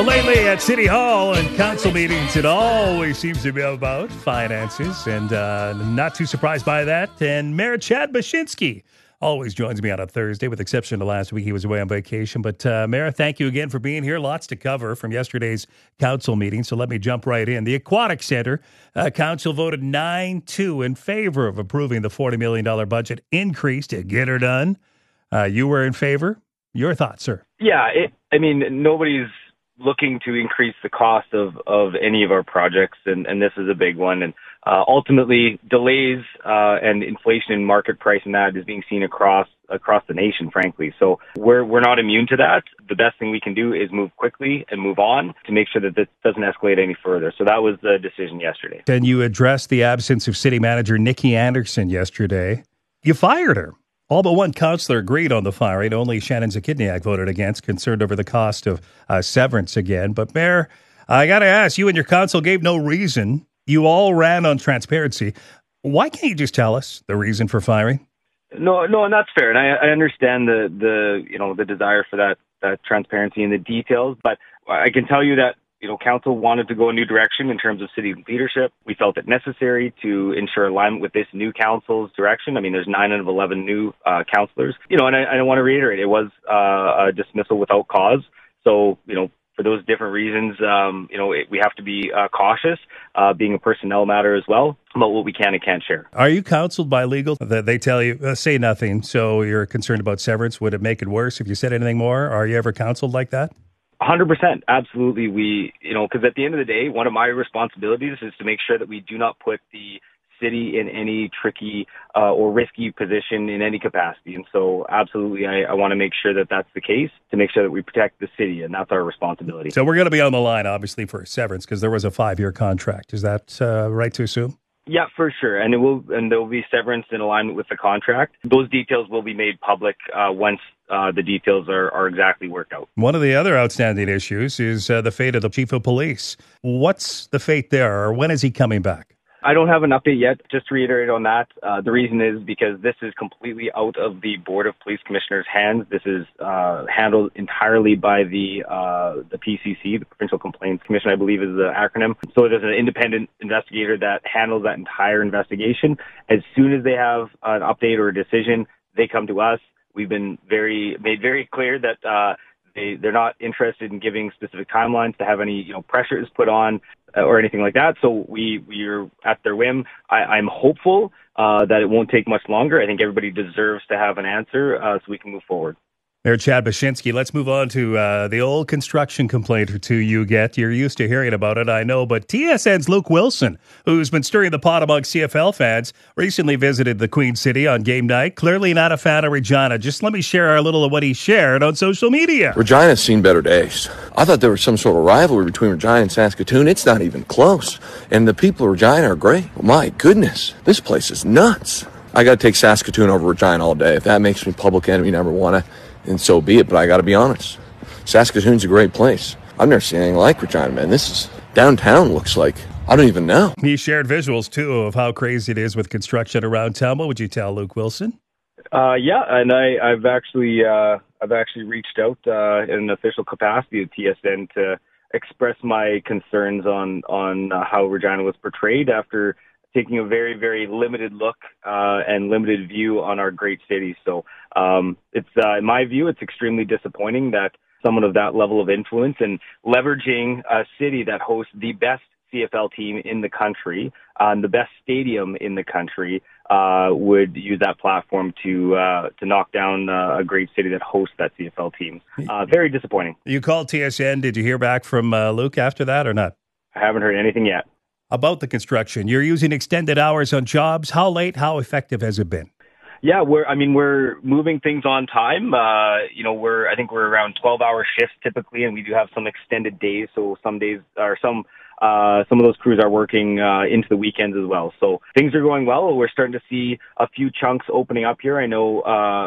Well, lately at City Hall and council meetings, it always seems to be about finances, and not too surprised by that. And Mayor Chad Baczynski always joins me on a Thursday, with exception to last week. He was away on vacation. But Mayor, thank you again for being here. Lots to cover from yesterday's council meeting, so let me jump right in. The Aquatic Center Council voted 9-2 in favor of approving the $40 million budget increase to get her done. You were in favor. Your thoughts, sir? Yeah, nobody's looking to increase the cost of any of our projects, and this is a big one. And ultimately, delays and inflation in market price and that is being seen across the nation, frankly. So we're not immune to that. The best thing we can do is move quickly and move on to make sure that this doesn't escalate any further. So that was the decision yesterday. And you addressed the absence of city manager Nikki Anderson yesterday. You fired her. All but one councillor agreed on the firing. Only Shannon Zakidniak voted against, concerned over the cost of severance again. But Mayor, I got to ask, you and your council gave no reason. You all ran on transparency. Why can't you just tell us the reason for firing? No, and that's fair. And I understand the desire for that transparency and the details. But I can tell you that council wanted to go a new direction in terms of city leadership. We felt it necessary to ensure alignment with this new council's direction. I mean, there's 9 out of 11 new councillors. And I want to reiterate, it was a dismissal without cause. So, for those different reasons, we have to be cautious, being a personnel matter as well, about what we can and can't share. Are you counseled by legal that they tell you, say nothing, so you're concerned about severance? Would it make it worse if you said anything more? Are you ever counseled like that? 100%. Absolutely. Because at the end of the day, one of my responsibilities is to make sure that we do not put the city in any tricky or risky position in any capacity. And so absolutely, I want to make sure that that's the case, to make sure that we protect the city, and that's our responsibility. So we're going to be on the line, obviously, for severance, because there was a 5-year contract. Is that right to assume? Yeah, for sure. And there will be severance in alignment with the contract. Those details will be made public once the details are exactly worked out. One of the other outstanding issues is the fate of the chief of police. What's the fate there, or when is he coming back? I don't have an update yet. Just to reiterate on that, the reason is because this is completely out of the Board of Police Commissioners' hands. This is handled entirely by the PCC, the Provincial Complaints Commission, I believe is the acronym. So there's an independent investigator that handles that entire investigation. As soon as they have an update or a decision, they come to us. We've been made very clear that they're not interested in giving specific timelines to have any pressures put on or anything like that. So we're at their whim. I'm hopeful that it won't take much longer. I think everybody deserves to have an answer so we can move forward. Mayor Chad Baczynski, let's move on to the old construction complaint or two you get. You're used to hearing about it, I know, but TSN's Luke Wilson, who's been stirring the pot among CFL fans, recently visited the Queen City on game night. Clearly not a fan of Regina. Just let me share a little of what he shared on social media. Regina's seen better days. I thought there was some sort of rivalry between Regina and Saskatoon. It's not even close. And the people of Regina are great. My goodness, this place is nuts. I got to take Saskatoon over Regina all day. If that makes me public enemy number one, and so be it, but I got to be honest. Saskatoon's a great place. I've never seen anything like Regina, man. This is downtown looks like. I don't even know. He shared visuals, too, of how crazy it is with construction around town. What would you tell Luke Wilson? Yeah, and I've actually reached out in an official capacity at TSN to express my concerns on how Regina was portrayed after taking a very, very limited look and limited view on our great city. So it's in my view, it's extremely disappointing that someone of that level of influence and leveraging a city that hosts the best CFL team in the country, the best stadium in the country, would use that platform to knock down a great city that hosts that CFL team. Very disappointing. You called TSN. Did you hear back from Luke after that or not? I haven't heard anything yet. About the construction, you're using extended hours on jobs. How late, how effective has it been? Yeah, we're moving things on time. I think we're around 12-hour shifts typically, and we do have some extended days. So some days or some of those crews are working into the weekends as well. So things are going well. We're starting to see a few chunks opening up here. I know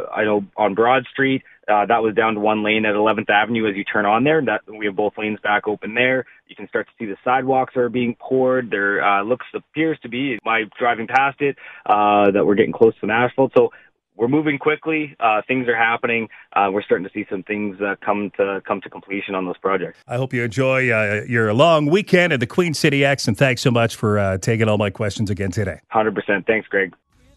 on Broad Street, that was down to one lane at 11th Avenue as you turn on there. That we have both lanes back open there. You can start to see the sidewalks are being poured. There appears to be, by driving past it, that we're getting close to some asphalt. So we're moving quickly. Things are happening. We're starting to see some things come to completion on those projects. I hope you enjoy your long weekend at the Queen City X, and thanks so much for taking all my questions again today. 100%. Thanks, Greg.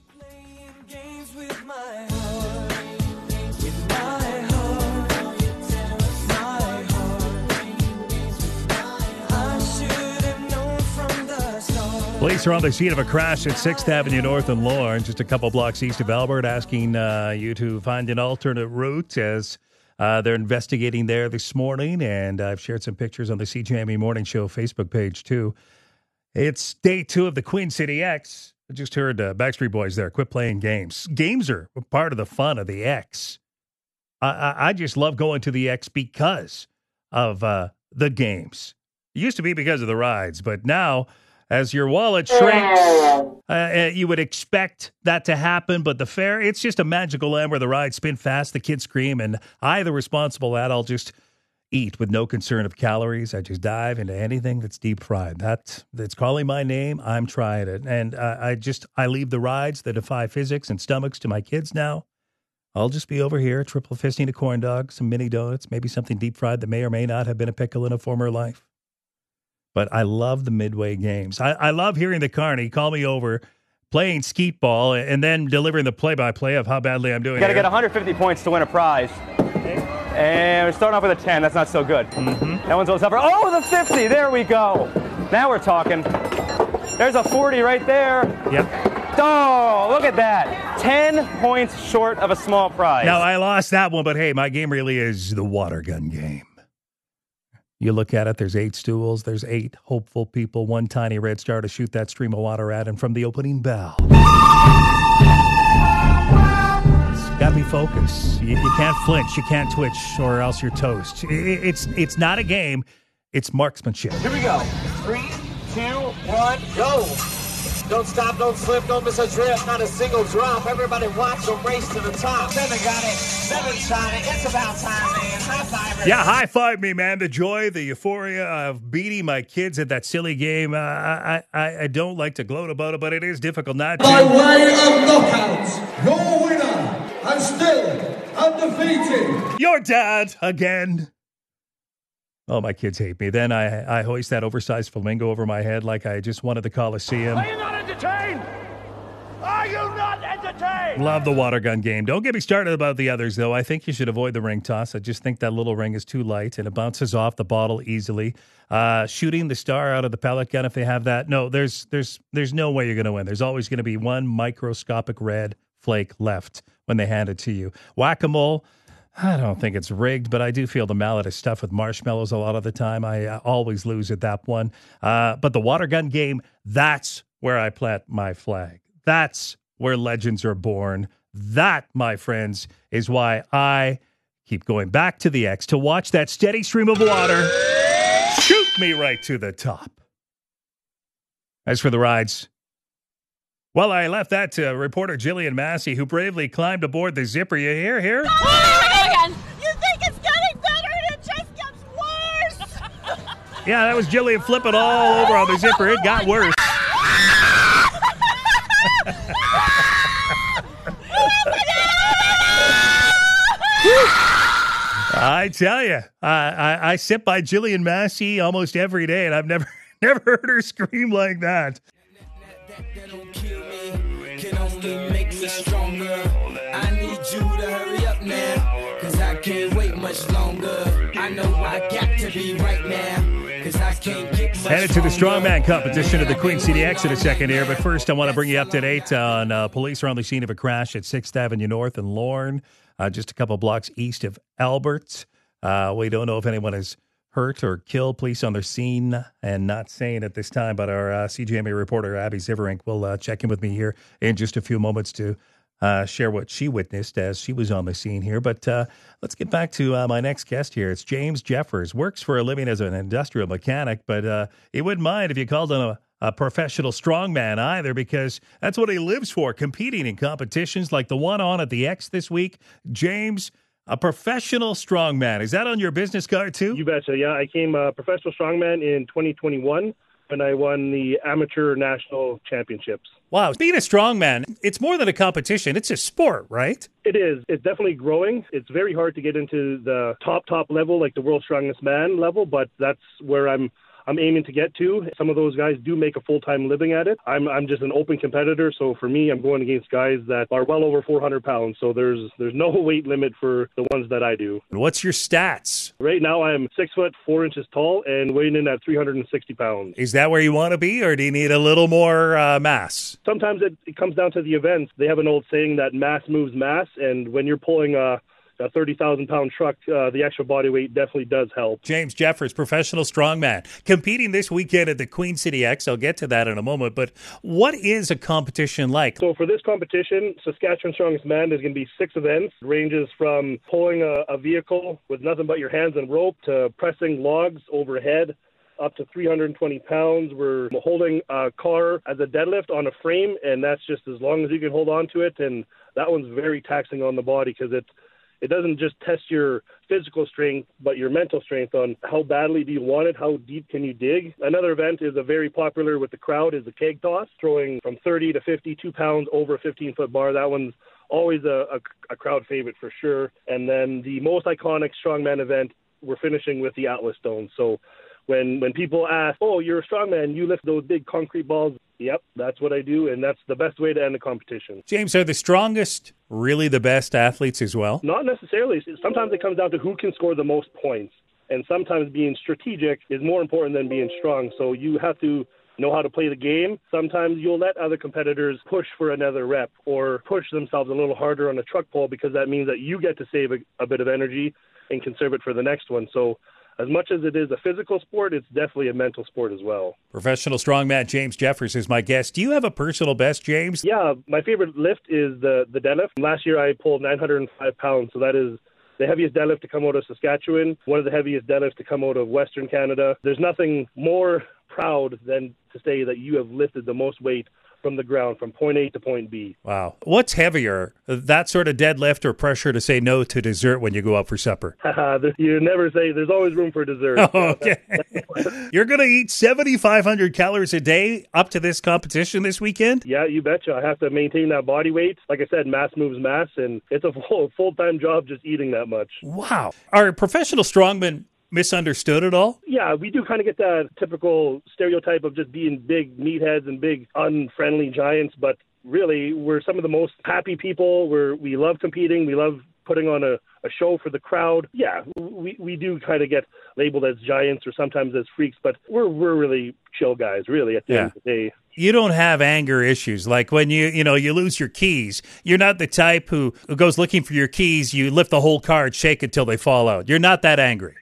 Police are on the scene of a crash at 6th Avenue North in Lorne, just a couple blocks east of Albert, asking you to find an alternate route as they're investigating there this morning. And I've shared some pictures on the CJME Morning Show Facebook page, too. It's day 2 of the Queen City X. I just heard Backstreet Boys there. Quit playing games. Games are part of the fun of the X. I just love going to the X because of the games. It used to be because of the rides, but now, as your wallet shrinks, you would expect that to happen, but the fare, it's just a magical land where the rides spin fast, the kids scream, and I, the responsible adult, just eat with no concern of calories. I just dive into anything that's deep fried. That's calling my name. I'm trying it. And I leave the rides that defy physics and stomachs to my kids now. I'll just be over here, triple fisting a corn dog, some mini donuts, maybe something deep fried that may or may not have been a pickle in a former life. But I love the Midway games. I love hearing the Carney call me over, playing skeet ball, and then delivering the play-by-play of how badly I'm doing. You got to get 150 points to win a prize. And we're starting off with a 10. That's not so good. Mm-hmm. That one's a little tougher. Oh, the 50. There we go. Now we're talking. There's a 40 right there. Yep. Oh, look at that. 10 points short of a small prize. Now, I lost that one, but hey, my game really is the water gun game. You look at it, there's 8 stools, there's 8 hopeful people, 1 tiny red star to shoot that stream of water at, and from the opening bell. It's got to be focused. You can't flinch, you can't twitch, or else you're toast. It's not a game, it's marksmanship. Here we go. 3, 2, 1, go. Don't stop, don't slip, don't miss a drift, not a single drop. Everybody watch them race to the top. 7 got it, 7 shot it. It's about time, man. High five. Yeah, high five me, man. The joy, the euphoria of beating my kids at that silly game. I don't like to gloat about it, but it is difficult not to. By way of knockouts, your winner, and still undefeated. Your dad again. Oh, my kids hate me. Then I hoist that oversized flamingo over my head like I just wanted the Coliseum. Are you not entertained? Are you not entertained? Love the water gun game. Don't get me started about the others, though. I think you should avoid the ring toss. I just think that little ring is too light, and it bounces off the bottle easily. Shooting the star out of the pellet gun, if they have that. No, there's no way you're going to win. There's always going to be one microscopic red flake left when they hand it to you. Whack-a-mole. I don't think it's rigged, but I do feel the mallet is stuffed with marshmallows a lot of the time. I always lose at that one. But the water gun game, that's where I plant my flag. That's where legends are born. That, my friends, is why I keep going back to the X to watch that steady stream of water shoot me right to the top. As for the rides, well, I left that to reporter Jillian Massey, who bravely climbed aboard the Zipper. You hear here? You think it's getting better and it just gets worse? Yeah, that was Jillian flipping all over on the Zipper. It got worse. I tell you, I sit by Jillian Massey almost every day, and I've never heard her scream like that. That don't kill me, can only make me stronger. I need you to hurry up now, cause I can't wait much longer. I know I got to be right now, cause I can't get much Headed to the strongman competition of the Queen City X in a second here, but first I want to bring you up to date on police are on the scene of a crash at 6th Avenue North in Lorne, just a couple blocks east of Albert. We don't know if anyone is hurt or killed. Police on their scene and not saying at this time, but our CJME reporter Abby Ziverink will check in with me here in just a few moments to share what she witnessed as she was on the scene here. But let's get back to my next guest here. It's James Jeffers, works for a living as an industrial mechanic, but he wouldn't mind if you called him a professional strongman either, because that's what he lives for, competing in competitions like the one on at the X this week. James, a professional strongman. Is that on your business card too? You betcha. Yeah, I came professional strongman in 2021. and I won the amateur national championships. Wow. Being a strongman, it's more than a competition. It's a sport, right? It is. It's definitely growing. It's very hard to get into the top level, like the world's strongest man level, but that's where I'm aiming to get to. Some of those guys do make a full-time living at it. I'm just an open competitor, so for me, I'm going against guys that are well over 400 pounds, so there's no weight limit for the ones that I do. What's your stats? Right now, I'm 6 foot 4 inches tall and weighing in at 360 pounds. Is that where you want to be, or do you need a little more mass? Sometimes it comes down to the events. They have an old saying that mass moves mass, and when you're pulling a 30,000-pound truck, the extra body weight definitely does help. James Jeffers, professional strongman, competing this weekend at the Queen City X. I'll get to that in a moment, but what is a competition like? So for this competition, Saskatchewan Strongest Man, there's going to be 6 events. It ranges from pulling a vehicle with nothing but your hands and rope to pressing logs overhead, up to 320 pounds. We're holding a car as a deadlift on a frame, and that's just as long as you can hold on to it, and that one's very taxing on the body because it doesn't just test your physical strength, but your mental strength on how badly do you want it, how deep can you dig. Another event is a very popular with the crowd is the keg toss, throwing from 30 to 52 pounds over a 15-foot bar. That one's always a crowd favorite for sure. And then the most iconic strongman event, we're finishing with the Atlas Stone. So when people ask, oh, you're a strongman, you lift those big concrete balls. Yep, that's what I do, and that's the best way to end a competition. James, are the strongest really the best athletes as well? Not necessarily. Sometimes it comes down to who can score the most points, and sometimes being strategic is more important than being strong. So you have to know how to play the game. Sometimes you'll let other competitors push for another rep or push themselves a little harder on a truck pull because that means that you get to save a bit of energy and conserve it for the next one. So as much as it is a physical sport, it's definitely a mental sport as well. Professional strongman James Jeffers is my guest. Do you have a personal best, James? Yeah, my favorite lift is the deadlift. Last year I pulled 905 pounds, so that is the heaviest deadlift to come out of Saskatchewan, one of the heaviest deadlifts to come out of Western Canada. There's nothing more proud than to say that you have lifted the most weight from the ground, from point A to point B. Wow. What's heavier, that sort of deadlift or pressure to say no to dessert when you go out for supper? You never say, there's always room for dessert. Oh, okay. You're going to eat 7,500 calories a day up to this competition this weekend? Yeah, you betcha. I have to maintain that body weight. Like I said, mass moves mass, and it's a full-time job just eating that much. Wow. Are professional strongmen misunderstood at all? Yeah, we do kind of get that typical stereotype of just being big meatheads and big unfriendly giants, but really we're some of the most happy people. We love competing. We love putting on a show for the crowd. Yeah, we do kind of get labeled as giants or sometimes as freaks, but we're really chill guys, really, at the end of the day. You don't have anger issues. Like when you lose your keys, you're not the type who goes looking for your keys, you lift the whole car and shake it till they fall out. You're not that angry.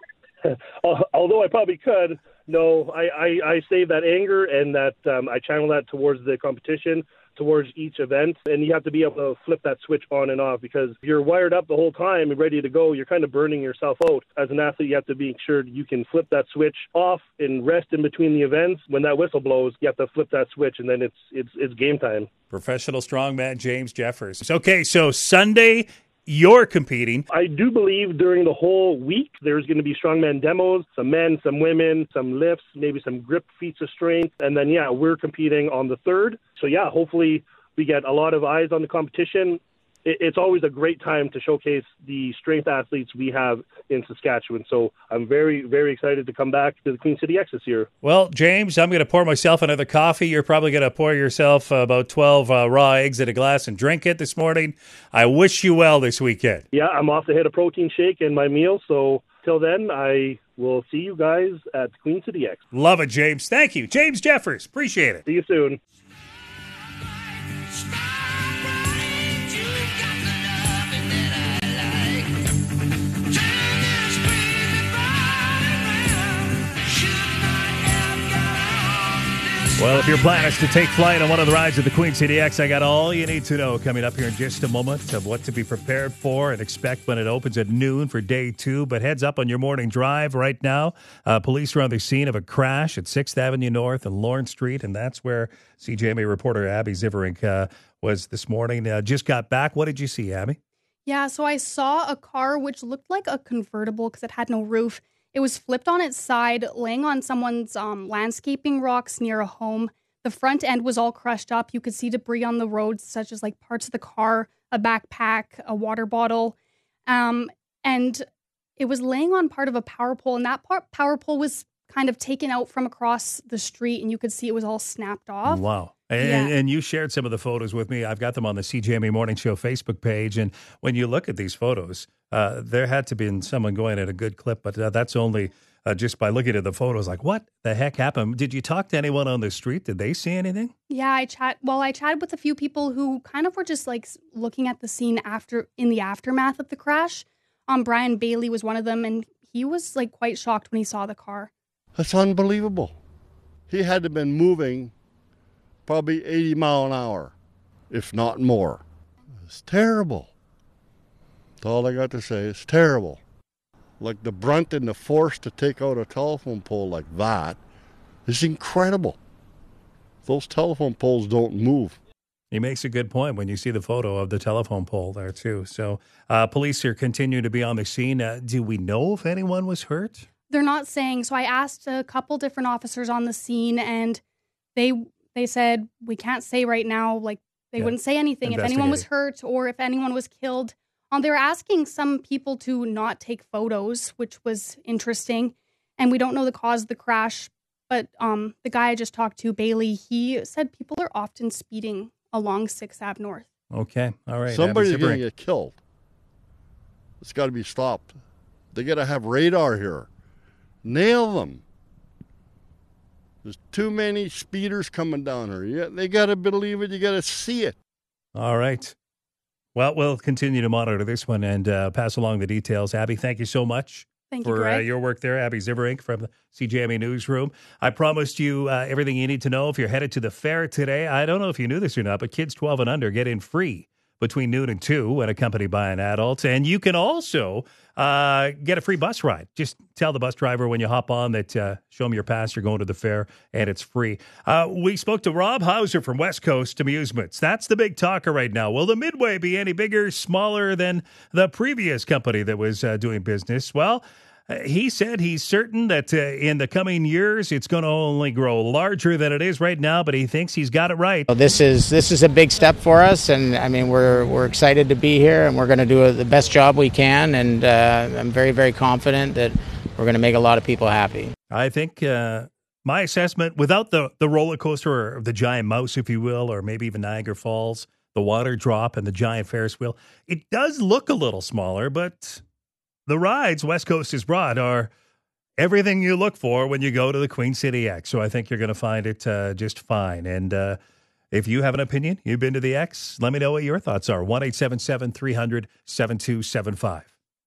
Although I probably could. No, I save that anger and that I channel that towards the competition, towards each event, and you have to be able to flip that switch on and off because if you're wired up the whole time and ready to go, you're kind of burning yourself out. As an athlete, you have to be sure you can flip that switch off and rest in between the events. When that whistle blows, you have to flip that switch, and then it's game time. Professional strongman James Jeffers. Okay, so Sunday you're competing. I do believe during the whole week there's going to be strongman demos, some men, some women, some lifts, maybe some grip feats of strength. And then, we're competing on the 3rd. So, hopefully we get a lot of eyes on the competition. It's always a great time to showcase the strength athletes we have in Saskatchewan. So I'm very, very excited to come back to the Queen City X this year. Well, James, I'm going to pour myself another coffee. You're probably going to pour yourself about 12 raw eggs in a glass and drink it this morning. I wish you well this weekend. Yeah, I'm off to hit a protein shake and my meal. So till then, I will see you guys at the Queen City X. Love it, James. Thank you. James Jeffers. Appreciate it. See you soon. Well, if your plan is to take flight on one of the rides of the Queen City X, I got all you need to know coming up here in just a moment of what to be prepared for and expect when it opens at noon for day 2. But heads up on your morning drive right now. Police are on the scene of a crash at 6th Avenue North and Lawrence Street, and that's where CJMA reporter Abby Ziverink was this morning. Just got back. What did you see, Abby? Yeah, so I saw a car which looked like a convertible because it had no roof. It was flipped on its side, laying on someone's landscaping rocks near a home. The front end was all crushed up. You could see debris on the road, such as like parts of the car, a backpack, a water bottle. And it was laying on part of a power pole, and that power pole was kind of taken out from across the street, and you could see it was all snapped off. Wow. And you shared some of the photos with me. I've got them on the CJME Morning Show Facebook page. And when you look at these photos, there had to be someone going at a good clip, but that's only just by looking at the photos. Like, what the heck happened? Did you talk to anyone on the street? Did they see anything? Yeah, I chatted with a few people who kind of were just like looking at the scene in the aftermath of the crash. Brian Bailey was one of them, and he was like quite shocked when he saw the car. That's unbelievable. He had to have been moving probably 80 mile an hour, if not more. It's terrible. That's all I got to say. It's terrible. Like the brunt and the force to take out a telephone pole like that is incredible. Those telephone poles don't move. He makes a good point when you see the photo of the telephone pole there, too. So police here continue to be on the scene. Do we know if anyone was hurt? They're not saying. So I asked a couple different officers on the scene, and they said, we can't say right now. Like, they wouldn't say anything if anyone was hurt or if anyone was killed. They were asking some people to not take photos, which was interesting. And we don't know the cause of the crash. But the guy I just talked to, Bailey, he said people are often speeding along 6th Ave North. Okay. All right. Somebody's going to get killed. It's got to be stopped. They got to have radar here. Nail them. There's too many speeders coming down here. They got to believe it. You got to see it. All right. Well, we'll continue to monitor this one and pass along the details. Abby, thank you so much for your work there. Abby Ziverink from the CJME Newsroom. I promised you everything you need to know if you're headed to the fair today. I don't know if you knew this or not, but kids 12 and under get in free between noon and 2 when accompanied by an adult. And you can also get a free bus ride. Just tell the bus driver when you hop on that show them your pass, you're going to the fair, and it's free. We spoke to Rob Hauser from West Coast Amusements. That's the big talker right now. Will the Midway be any bigger, smaller than the previous company that was doing business? Well, he said he's certain that in the coming years, it's going to only grow larger than it is right now, but he thinks he's got it right. Well, this is a big step for us, and I mean we're excited to be here, and we're going to do the best job we can, and I'm very, very confident that we're going to make a lot of people happy. I think my assessment, without the roller coaster or the giant mouse, if you will, or maybe even Niagara Falls, the water drop and the giant Ferris wheel, it does look a little smaller, but the rides West Coast has brought are everything you look for when you go to the Queen City X. So I think you're going to find it just fine. And if you have an opinion, you've been to the X, let me know what your thoughts are. 1-877-300-7275.